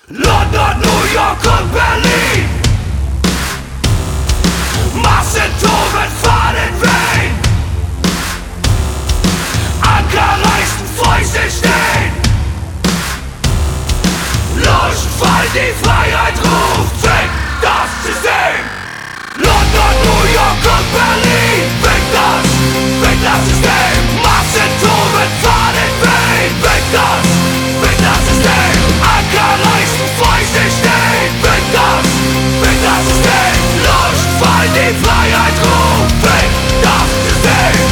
London, New York und Berlin. Massentoben fahren in Wehen. Anker reißen, Fäuste stehen. Luftfall, die Freiheit ruft, fickt das System. London, New York und Berlin, fickt das System. Massentoben fahren in Wehen, fickt das System. Anker reißen, Fäuste stehen, fickt das System. Luftfall, die Freiheit ruft, fickt das System.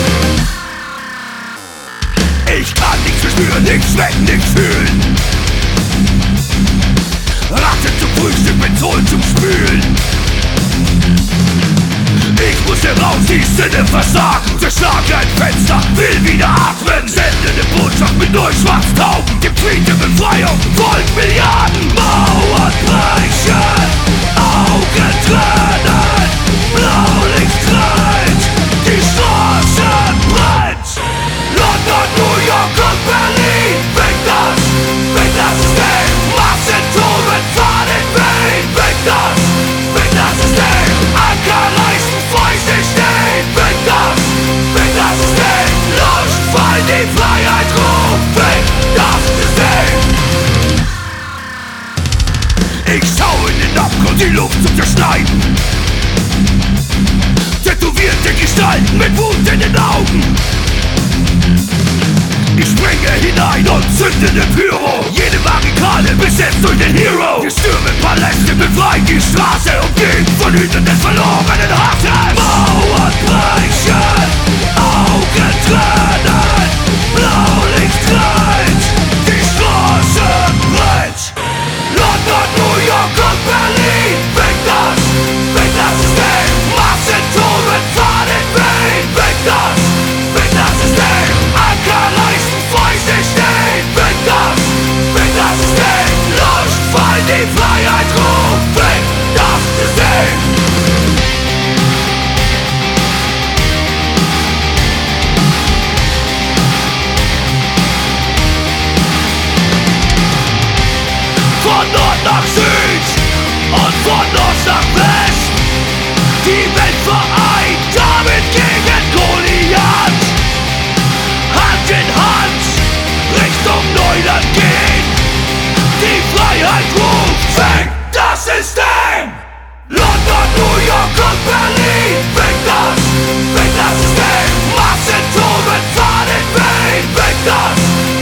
Ich kann nichts verspüren, nichts schmecken, nichts fühlen. Ratte zum Frühstück, Benzol zum Spülen. Ich muss hier raus, die Sinne versagen. Zerschlage ein Fenster, will wieder atmen. Sende ne Botschaft mit Neuschwarztauben. Gib Tweet der Befreiung, folgt Milliarden. Mauern brechen, Augen tränen. Blaulicht schreit, die Straße brennt. London, New York und Berlin, fickt das System. Massentoben fahren in Wehen, fickt das System. Anker reißen, Fäuste stehen, fickt das System. Luftfall, die Freiheit ruft, fickt das System. Ich schau in den Abgrund, die Luft zu zerschneiden. Tätowierte Gestalten mit Wut in den Augen. Ich springe hinein und zünde ne Pyro. Jede Barrikade besetzt durch den Hero. Wir stürmen Paläste, befreien die Straße und gehen von Hüten des verlorenen Hasses. Mauern brechen, Augen tränen. Blaulicht schreit, die Straße brennt. London, New York und Berlin, fickt das System. Massentoben fahren in Wehen, fickt das System. Anker reißen, Fäuste stehen, fickt das System. Luftfall, die Freiheit ruft, fickt das System. Von Nord nach Süd und von Ost nach West. Die Welt vereint, damit gegen Goliath. Hand in Hand, Richtung Neuland gehen. Die Freiheit ruft, fickt das System. London, New York und Berlin, fickt das System. Massentoben fahren in Wehen, fickt das